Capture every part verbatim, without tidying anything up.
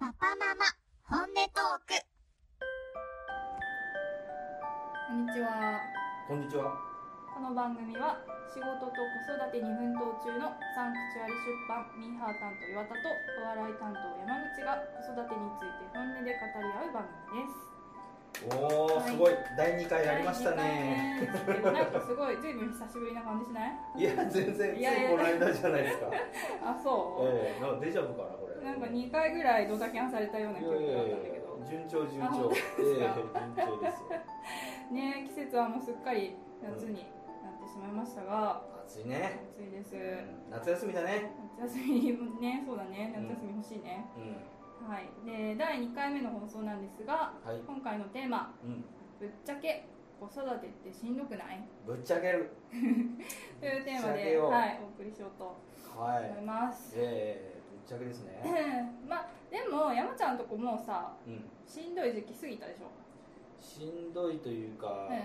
パパママ本音トーク。 こんにちは。 こんにちは。 この番組は仕事と子育てに奮闘中のサンクチュアリ出版ミーハー担当岩田とお笑い担当山口が子育てについて本音で語り合う番組です。 おー、はい、すごいだいにかいやりましたね。 でもなんかすごいずいぶん久しぶりな感じしない？ いや全然ついこの間じゃないですか。 あ、そう。 ええー、なんかデジャブかなこれ。 なんかにかいぐらいドタキャンされたような記憶があったんだけど。 順調順調。ええー、順調ですよ。 ね、季節はもうすっかり夏になってしまいましたが、 うん、暑いね。 暑いです。 夏休みだね。 夏休みもね、そうだね。夏休み欲しいね。 うん。 はい。で、だいにかいめの放送なんですが、はい、今回のテーマ、うん、ぶっちゃけ子育てってしんどくない？ ぶっちゃけるというテーマで、はい、お送りしようと思います。 はい、えー、ぶっちゃけですね。 まあでも山ちゃんとこもうさ、うん、しんどい時期過ぎたでしょ？ しんどいというか、 うん、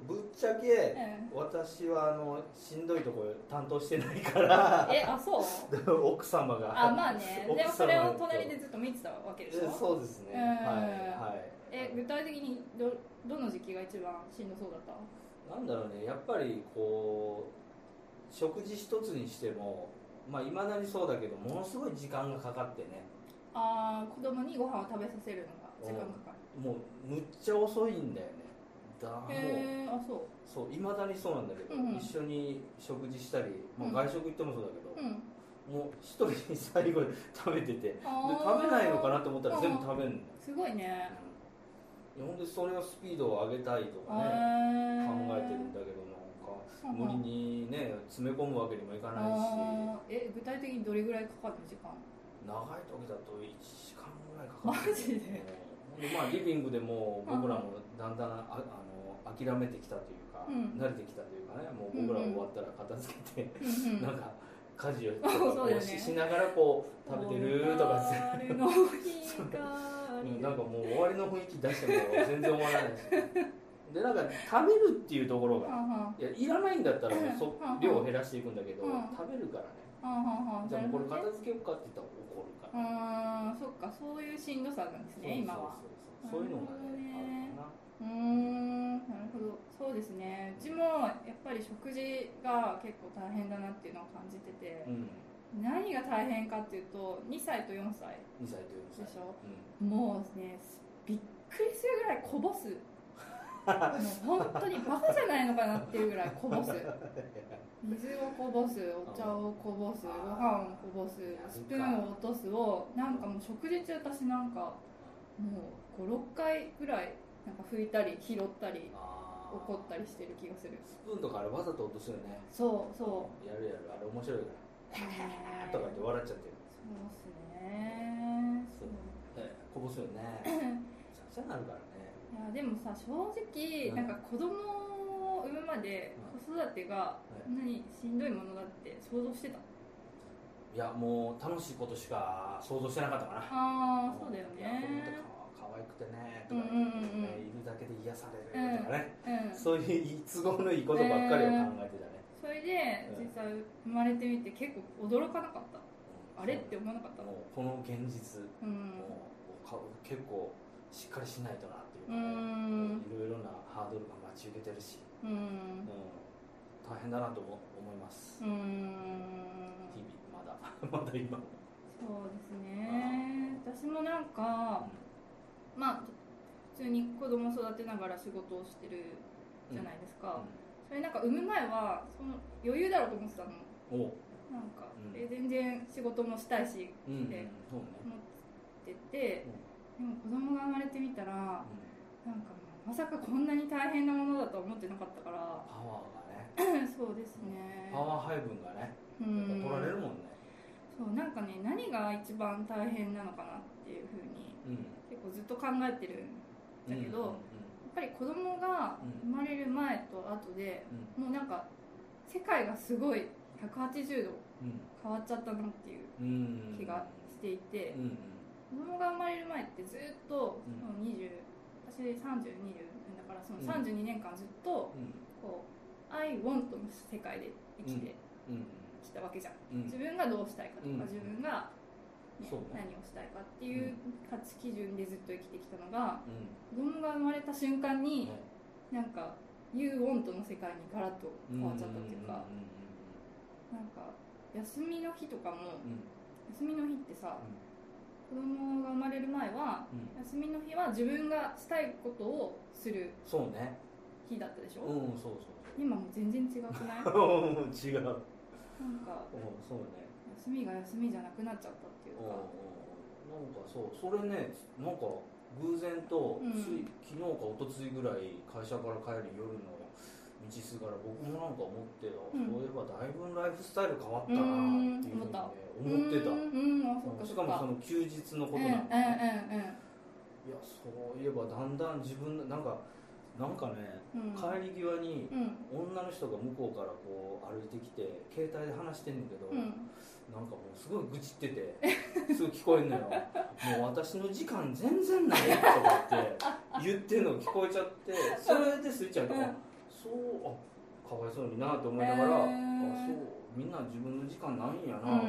ぶっちゃけ、うん、私はあのしんどいところ担当してないからえ、あ、そう奥様があ、まあねでもそれを隣でずっと見てたわけでしょ？ そうですね、うん、はい、はい、 え、具体的に ど, どの時期が一番しんどそうだった？ なんだろうね、やっぱりこう食事一つにしてもまあいまだにそうだけどものすごい時間がかかってね。 ああ、子供にご飯を食べさせるのが時間かかる。 もうむっちゃ遅いんだよね。だもうへー、あ、そうそういまだにそうなんだけど、うんうん、一緒に食事したり、まあ、外食行ってもそうだけど、うん、もう一人に最後に食べててで食べないのかなと思ったら全部食べるんだよ。 すごいね。 うん、ほんでそれをスピードを上げたいとかね考えてるんだけど、なんか無理にね詰め込むわけにもいかないし。 え、具体的にどれぐらいかかるの時間？ 長い時だといちじかんぐらいかかる。 マジで？ でまあ、リビングでも僕らもだんだんああの諦めてきたというか、うん、慣れてきたというかね、もう僕ら終わったら片付けて、うんうん、なんか家事をとかこうしながらこう食べてるとか終わりの日がなんかもう終わりの雰囲気出しても全然終わらないしでなんか食べるっていうところがいやいらないんだったらそ量を減らしていくんだけど食べるからね。じゃあもうこれ片付けようかって言ったら怒るから。 ああ、そっか、そういうしんどさなんですね今は。 そういうのがね、あるかな。うーん、なるほど。そうですね。うちもやっぱり食事が結構大変だなっていうのを感じてて、うん、何が大変かっていうとにさいとよんさいにさいとよんさいでしょ、うん、もうねびっくりするぐらいこぼすもう本当にバカじゃないのかなっていうぐらいこぼす水をこぼす、お茶をこぼす、ご飯をこぼす、スプーンを落とすをなんかもう食事中私なんかもうご、ろっかいぐらいなんか拭いたり拾ったり怒ったりしてる気がする。 スプーンとかあれわざと落とすよね。 そうそうやるやる、あれ面白いからとか言って笑っちゃってる。 そうっすね。 そう、えこぼすよね。めちゃくちゃなるからね。 いやでもさ、正直、うん、なんか子供を産むまで子育てがこんなにしんどいものだって想像してた？ いやもう楽しいことしか想像してなかったかな。 ああ、そうだよね。 可愛くてねとか、ね、うんうんうん、いるだけで癒されるとかね、うんうん、そういう都合のいいことばっかりを考えてたね。 それで実際生まれてみて結構驚かなかった？うん、あれって思わなかった？ もうこの現実、うん、もう結構しっかりしないとなっていうか、ね、いろいろなハードルが待ち受けてるし、うんうん、大変だなと思います。うん、日々まだまだ今。 そうですね。私もなんか、うん、まあ普通に子供育てながら仕事をしてるじゃないですか。うんうん、それなんか産む前はその余裕だろうと思ってたの。おなんか、うん、え全然仕事もしたいしって思ってて。うんでも子供が生まれてみたら、うん、なんかもうまさかこんなに大変なものだと思ってなかったから。 パワーがねそうですね、 パワー配分がね、うん、取られるもんね。 そうなんかね、何が一番大変なのかなっていうふうに、うん、結構ずっと考えてるんだけど、うんうんうん、やっぱり子供が生まれる前と後で、うん、もうなんか世界がすごいひゃくはちじゅうど変わっちゃったなっていう気がしていて、うんうんうん、子供が生まれる前ってずっとそのにじゅう、私さんじゅうにだからそのさんじゅうにねんかんずっとこう I want の世界で生きてきたわけじゃん、うん、自分がどうしたいかとか、うん、自分がねそうね、 何をしたいかっていう価値基準でずっと生きてきたのが、 うん、 子供が生まれた瞬間に、 ね、 なんか You want の世界にガラッと変わっちゃったっていうか、なんか休みの日とかも、うん、休みの日ってさ、うん、子供が生まれる前は、うん、休みの日は自分がしたいことをする日だったでしょ。 うん、そうそうそう。 今も全然違くない？ 違う。 なんか、 そうね、 休みが休みじゃなくなっちゃったっていうか、 なんかそうそれね、なんか偶然とつい、うん、昨日か一昨日ぐらい会社から帰る夜の道すがら僕もなんか思って、うん、そういえばだいぶライフスタイル変わったなっていうふうに、ね、思ってた。うん、しかもその休日のことなんだね。いや、そういえばだんだん自分なんかなんかね、うん、帰り際に女の人が向こうからこう歩いてきて携帯で話してんねんけど、うん、なんかもうすごい愚痴っててすぐ聞こえんのよ。もう私の時間全然ないとかって言ってんのが聞こえちゃって、それでスイッチャーとか、うん、そうあかわいそうになと思いながら、えー、あそうみんな自分の時間ないんやなと思って、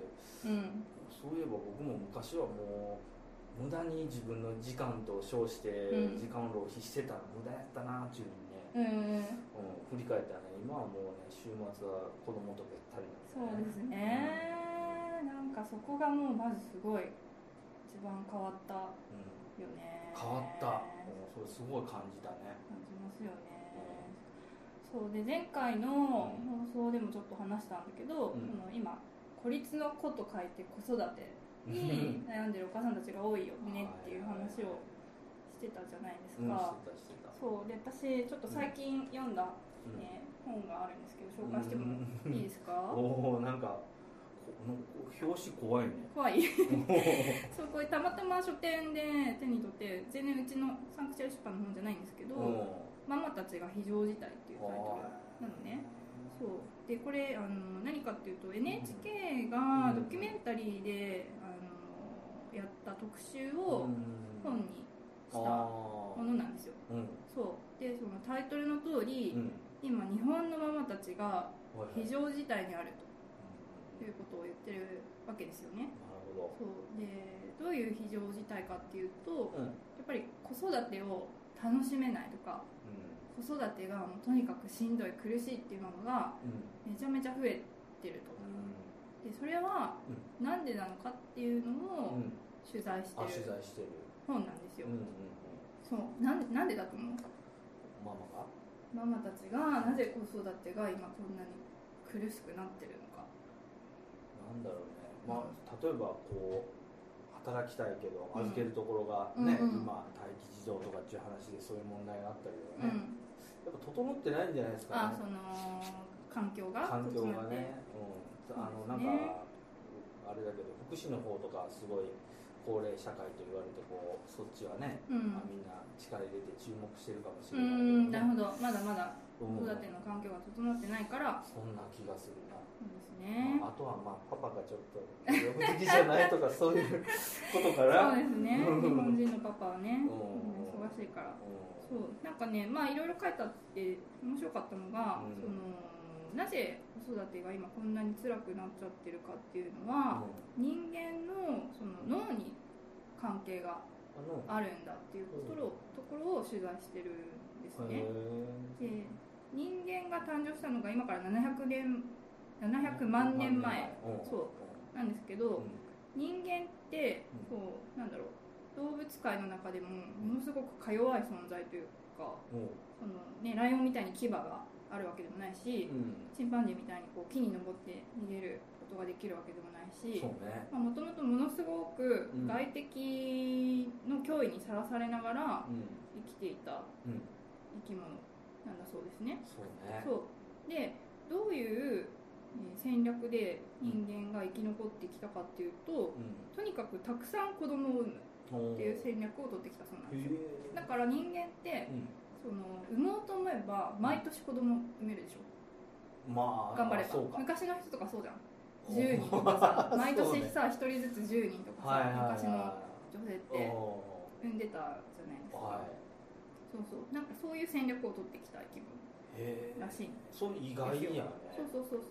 うんうん、そういえば僕も昔はもう無駄に自分の時間と称して時間を浪費してたら無駄やったなっていうふうにね、うんうん、振り返ったらね、今はもうね週末は子供とべったりなんで、ね、 そうですね、うん、なんかそこがもうまずすごい一番変わったよね、うん、 変わった、うん、それすごい感じたね、 感じますよね、うん、そうで前回の放送でもちょっと話したんだけど、うん、その今孤立の子と書いて子育てに悩んでるお母さんたちが多いよねっていう話をしてたじゃないですか、うん、そうで私ちょっと最近読んだ、ねうん、本があるんですけど紹介してもいいですか？ おお、なんか表紙怖いね。 怖いそう、これたまたま書店で手に取って全然うちのサンクチュアリ出版の本じゃないんですけど、ママたちが非常事態っていうタイトルなのね。そうでこれあの何かっていうと エヌエイチケー がドキュメンタリーであのやった特集を本にしたものなんですよ、うん、そうでそのタイトルの通り、うん、今日本のママたちが非常事態にあるということを言ってるわけですよね。 なるほど。 そうでどういう非常事態かっていうと、うん、やっぱり子育てを楽しめないとか、子育てがもうとにかくしんどい苦しいっていうものがめちゃめちゃ増えてると、うん、でそれはなんでなのかっていうのを取材してる本なんですよ、うんうんうん、そうなんで、なんでだと思う？ ママがママたちがなぜ子育てが今こんなに苦しくなってるのか。 なんだろうね、まあ、例えばこう働きたいけど預けるところがね、うんうんうん、今待機児童とかっていう話でそういう問題があったりとかね、うん、やっぱ整ってないんじゃないですかね。 あ、その環境が環境がね、うん、あのなんかあれだけど福祉の方とかすごい高齢社会と言われてこうそっちはね、うんまあ、みんな力入れて注目してるかもしれないけど、ね、 うんなるほど、まだまだ子育ての環境が整ってないから、 うん、そんな気がするな。 そうですね、 まあ、あとはまあパパがちょっと魅力的じゃないとかそういうことからそうですね日本人のパパはね、うん、忙しいから、うん、そうなんかねまあいろいろ書いてあって面白かったのが、うん、そのなぜ子育てが今こんなに辛くなっちゃってるかっていうのは、うん、人間のその脳に関係があるんだっていうところ、ところを取材してるんですね。で人間が誕生したのが今からななひゃくねんななひゃくまんねんまえ、そうなんですけど、うん、人間ってこうなんだろう動物界の中でもものすごくか弱い存在というか、うん、そのね、ライオンみたいに牙があるわけでもないし、うん、チンパンジーみたいにこう木に登って逃げることができるわけでもないし、もともとものすごく外敵の脅威にさらされながら生きていた生き物なんだそうですね。 そうね。 そうでどういう戦略で人間が生き残ってきたかっていうと、うん、とにかくたくさん子供を産むっていう戦略を取ってきたそうなんですよ。だから人間って、うん、その産もうと思えば毎年子供産めるでしょ、まあ、頑張れば。昔の人とかそうじゃん、じゅうにんとかさ毎年さひとりずつじゅうにんとかさ、はいはいはい、昔の女性って産んでたじゃないですか、はい、そうそう、なんかそういう戦略を取ってきた生き物らしいんです。 そう意外やね。 そうそうそうそう。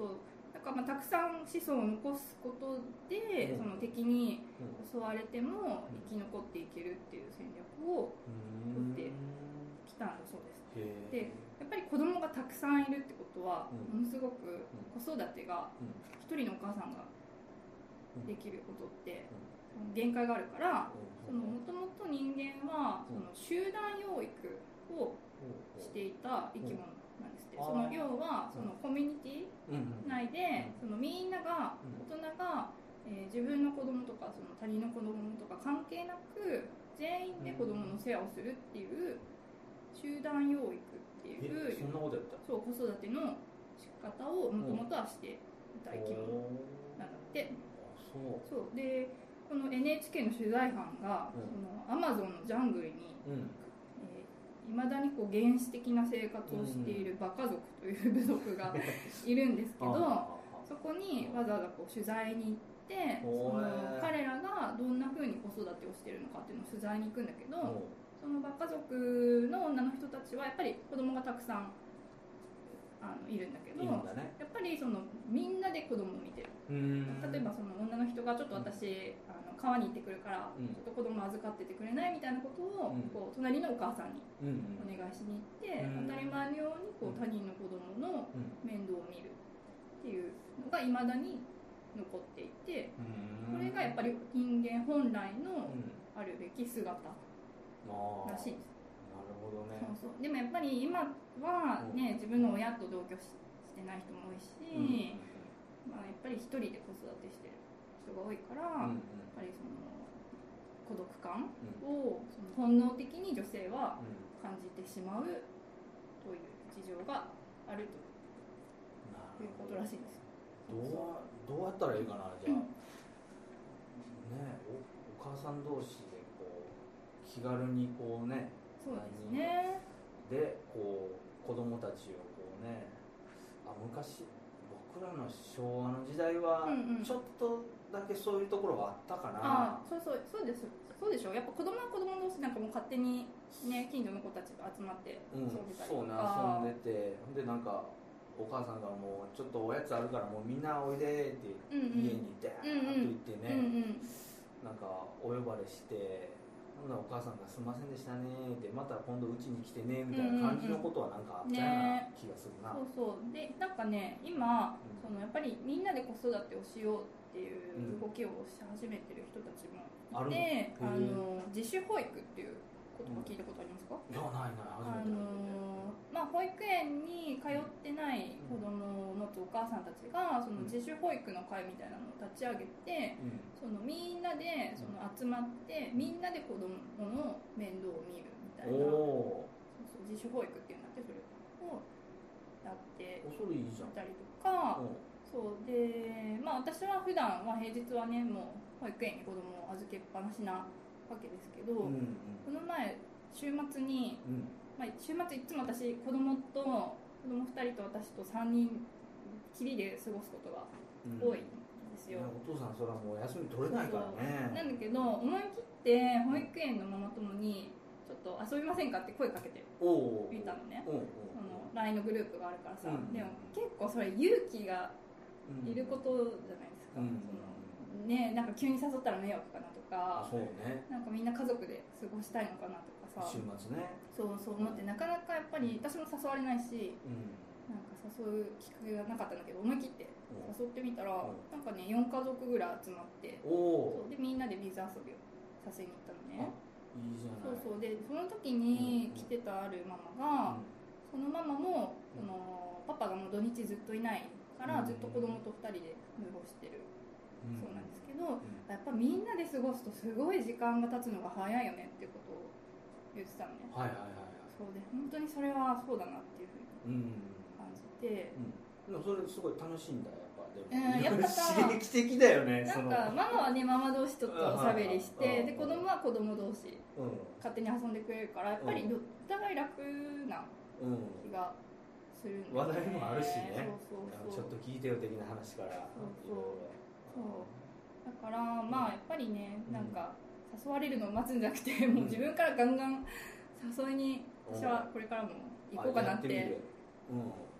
だからまあたくさん子孫を残すことで、うん、その敵に襲われても生き残っていけるっていう戦略を取ってきたんだそうです。でやっぱり子供がたくさんいるってことは、うん、ものすごく子育てが一人のお母さんができることって限界があるから、もともと人間はその集団養育をしていた生き物なんですって。その要はそのコミュニティ内でそのみんなが大人が、えー、自分の子供とかその他人の子供とか関係なく全員で子供の世話をするっていう集団養育っていうそんなことやった？ そう子育ての仕方をもともとはしていた生き物なんだって。そうそうでこの エヌエイチケー の取材班が、うん、そのアマゾンのジャングルに、うんえー、未だにこう原始的な生活をしているバカ族という部族がいるんですけどそこにわざわざこう取材に行ってその彼らがどんな風に子育てをしているのかっていうのを取材に行くんだけど、そのバカ族の女の人たちはやっぱり子供がたくさんあのいるんだけど、ね、やっぱりそのみんなで子供を見てる。例えばその女の人がちょっと私、うん、あの川に行ってくるから、うん、ちょっと子供預かっててくれないみたいなことを、うん、こう隣のお母さんにお願いしに行って、うん、当たり前のようにこう他人の子供の面倒を見るっていうのがいまだに残っていて、これがやっぱり人間本来のあるべき姿らしいんです。 なるほどね。 そうそうでもやっぱり今はね、自分の親と同居 し, してない人も多いし、うんまあ、やっぱり一人で子育てしてる人が多いから、うん、やっぱりその孤独感をその本能的に女性は感じてしまうという事情があるということらしいんです。 どうどうやったらいいかなじゃあ、うんね、お, お母さん同士でこう気軽にこうねそうですねでこう子供たちをこうねあ昔僕らの昭和の時代はちょっとだけそういうところがあったかな、 うんうん、あそうそうそうですそうでしょ。やっぱ子供は子供同士なんかもう勝手にね近所の子たちが集まって遊んでたりとか、 うん、そうね遊んでてでなんかお母さんがもうちょっとおやつあるからもうみんなおいでって家にダーッと行ってね、うんうん、なんかお呼ばれしてほんならお母さんがすいませんでしたねってまた今度うちに来てねみたいな感じのことはなんかあったような気がするな、 うんうんね、そうそうでなんかね今、うん、そのやっぱりみんなで子育てをしようっていう動きをし始めてる人たちもいて、うん、あの自主保育っていう言葉聞いたことありますか？ いやないない初めてあのまあ、保育園に通ってない子供を持つお母さんたちがその自主保育の会みたいなのを立ち上げて、うん、そのみんなでその集まってみんなで子供の面倒を見るみたいな、そうそう自主保育っていうんだってそれをやってたりとか、そうで、まあ、私は普段は平日はねもう保育園に子供を預けっぱなしなわけですけど、うんうん、この前週末に、うんまあ、週末いつも私子供と子供ふたりと私とさんにんきりで過ごすことが多いんですよ、 うん、お父さんそれはもう休み取れないからね。 なんだけど思い切って保育園のママ友にちょっと遊びませんかって声かけてみたのね。その ライン のグループがあるからさ、うん、でも結構それ勇気がいることじゃないですか、うんそのね、なんか急に誘ったら迷惑かなとか、 そうね、 なんかみんな家族で過ごしたいのかなとかさ週末ねそうそう思ってなかなかやっぱり私も誘われないし、うん、なんか誘うきっかけがなかったんだけど思い切って誘ってみたら、うん、なんかねよんかぞくぐらい集まってそうでみんなで水遊びをさせに行ったのね。 いいじゃない。 そうそうでその時に来てたあるママが、うん、そのママもそのパパがもう土日ずっといないからずっと子供とふたりで過ごしてる、うん、そうなんですけど、うん、やっぱみんなで過ごすとすごい時間が経つのが早いよねっていうことを言ってたのね。 はいはいはい、はい、 そうで本当にそれはそうだなっていうふうに感じて、 うんうん、でもそれすごい楽しいんだやっぱでも、 うん、やっぱさ刺激的だよね。 なんかママはねママ同士ちょっとおしゃべりしてで子供は子供同士、うん、勝手に遊んでくれるからやっぱりお互い楽な気がするんで、ね、 話題もあるしね。 そうそうそうちょっと聞いてよ的な話からそうそうそうだからまあやっぱりねなんか誘われるのを待つんじゃなくてもう自分からガンガン誘いに私はこれからも行こうかなって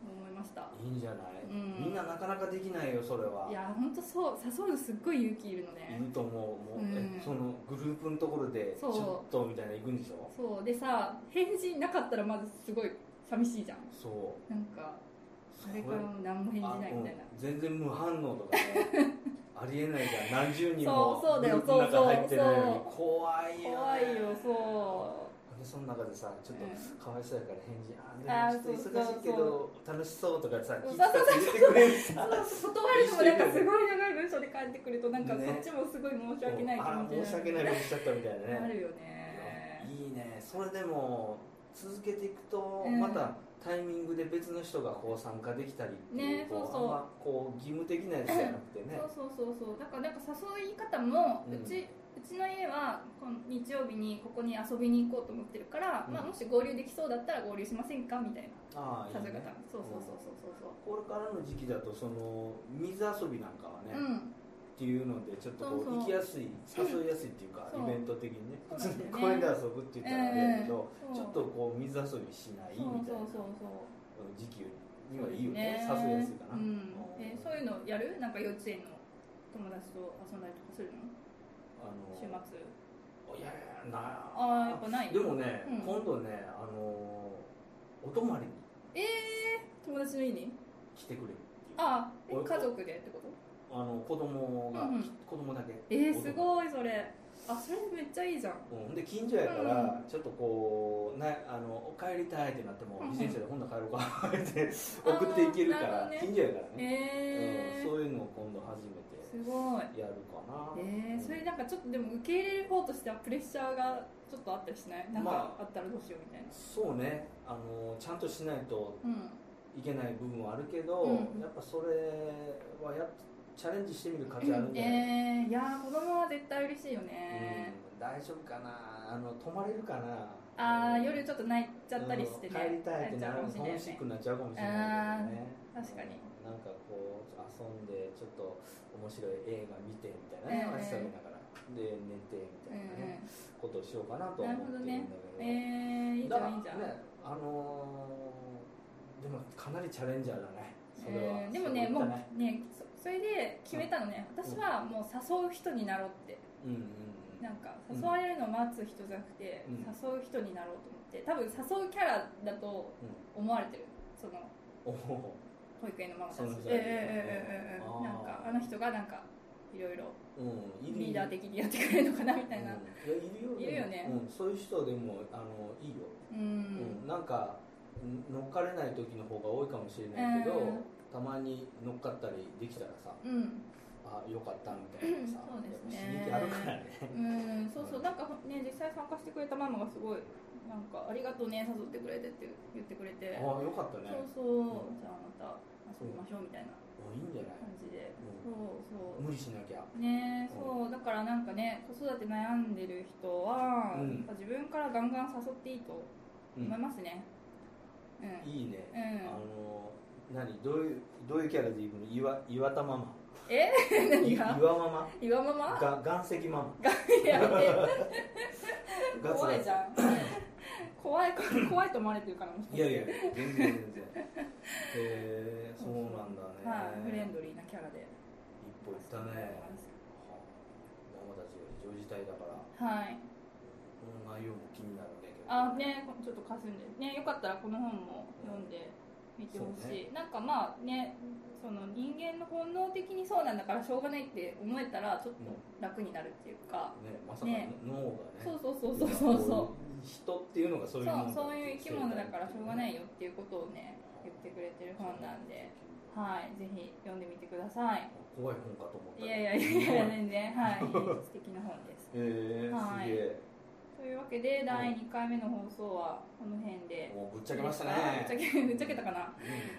思いました。 いいんじゃない、 うん、 みんななかなかできないよそれは。 いや本当そう、誘うのすっごい勇気いるのね。 いると思う。もう、うん、えそのグループのところでちょっとみたいな行くんでしょ。 そうでさ、返事なかったらまずすごい寂しいじゃん。 そうなんかあれから何も返事ないみたいな、 うん、全然無反応とかねありえないじゃん。何十人もグループの中入ってないのに怖いよね。 怖いよ。そうでその中でさ、ちょっとかわいそうやから返事、 うん、 あでもちょっと忙しいけど楽しそうとかさ、 聞いてくれるさ、 断るのもなんかすごい長い文章で返ってくるとなんかこっちもすごい申し訳ない気持ちになる、 申し訳ないことしちゃったみたいなね。 あるよね。 いいね。それでも続けていくと、またタイミングで別の人がこう参加できたりっていう、ね、そうそう、あんまこう義務的なやつじゃなくてねそうそうそうそう。だからなんか誘い方も、うち、うん、うちの家はこの日曜日にここに遊びに行こうと思ってるから、うん、まあ、もし合流できそうだったら合流しませんかみたいな誘い方。いいね、そうそうそうそうそう。 これからの時期だとその水遊びなんかはね、うんっていうのでちょっとこう行きやすい、誘いやすいっていうか、イベント的にね、普通に公園で遊ぶって言ったらあれやけど、ちょっとこう水遊びしないみたいな時期にはいいよね、誘いやすいかな。 えそういうのやる？なんか幼稚園の友達と遊んだりとかするの？あの週末。 いやいやなあ。あやっぱない。 でもね、今度ね、あのお泊まりに。 ええ友達の家に来てくれるっていう。 あ家族でってこと？ あの子供が、うんうん、子供だけ。 えー、すごいそれ。あ、それめっちゃいいじゃん。 うん、で近所やから、うん、ちょっとこうなあの帰りたいってなっても、うんうん、自転車で今度帰ろうかって送っていけるから、ね、近所やからね、えーうん。そういうのを今度初めてすごいやるかな。 えー、それなんかちょっとでも受け入れる方としてはプレッシャーがちょっとあったりしない？なんかあったらどうしようみたいな。まあ、 そうね。あのちゃんとしないといけない部分はあるけど、うん、やっぱそれはやってチャレンジしてみる価値あるんじゃない？ えー、いや子供は絶対嬉しいよね、 うん、大丈夫かな、あの泊まれるかな。 あ、うん、夜ちょっと泣いちゃったりしてね、 帰りたいってなる、ホームシックになっちゃうかもしれないけどね。 確かに、 うん、なんかこう遊んでちょっと面白い映画見てみたいなね、足下げながらで寝てみたいなね、うん、ことをしようかなと思ってるんだけど。 なるほどね。えー、いいじゃんいいじゃん。 ね、あのー、でもかなりチャレンジャーだね。それは、 えー、でもね、もうね、それで決めたのね、私はもう誘う人になろうって、うんうん、なんか誘われるのを待つ人じゃなくて、うん、誘う人になろうと思って、多分誘うキャラだと思われてる、その保育園のママたち。えーえーえーえー、なんかあの人がなんかいろいろリーダー的にやってくれるのかなみたいな、うん、いやいるよね、 うん、そういう人でもあのいいよ、うんうん、なんか乗っかれない時の方が多いかもしれないけど、えー、たまに乗っかったりできたらさ、うん、あよかったみたいなさ、そうですね、刺激あるからね。 うん、そうそう、なんかね実際参加してくれたママがすごいなんかありがとうね誘ってくれてって言ってくれて、 あよかったね。 そうそう、うん、じゃあまた遊びましょうみたいな。 いいんじゃない感じで、 うん、そうそう無理しなきゃね。そうだからなんかね、子育て悩んでる人は、うん、自分からガンガン誘っていいと思いますね、 うんうん、いいね、うん、あの何どういうどういうキャラでいくの？岩岩田ママ、 え何が岩ママ岩ママが岩石ママやめて怖いじゃん怖い怖いと思われてるからもしかして。 いやいや全然全然へえー、そうなんだね。 はい、フレンドリーなキャラで一歩いったね。ママたちが非常事態だから、 はい、 この内容も気になるね。 あね、ちょっとかすんでね、よかったらこの本も読んでみてほしい、ね、なんかまあね、その人間の本能的にそうなんだからしょうがないって思えたらちょっと楽になるっていうか、 うん、ね、まさか脳がね、 そうそうそうそうそうそう人っていうのがそういうものだ、 そう、そういう生き物だからしょうがないよっていうことをね言ってくれてる本なんで、はい、ぜひ読んでみてください。 怖い本かと思った。 いやいやいや全然はい素敵な本です。 えー、はい、すげえ。 というわけでだいにかいめの放送はこの辺で、 もうぶっちゃけましたね。 ぶっちゃけぶっちゃけたかな、うん、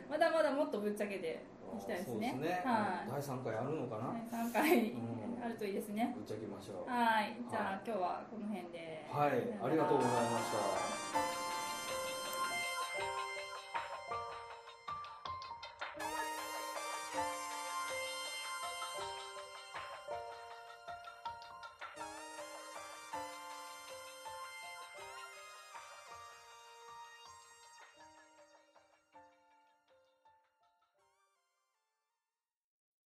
まだまだもっとぶっちゃけでいきたいですね。 そうですね、はい、だいさんかいあるのかな。 だいさんかい、うん、あるといいですね。 ぶっちゃけましょう。 はい、じゃあ、はい、今日はこの辺で。 はい、ありがとうございました。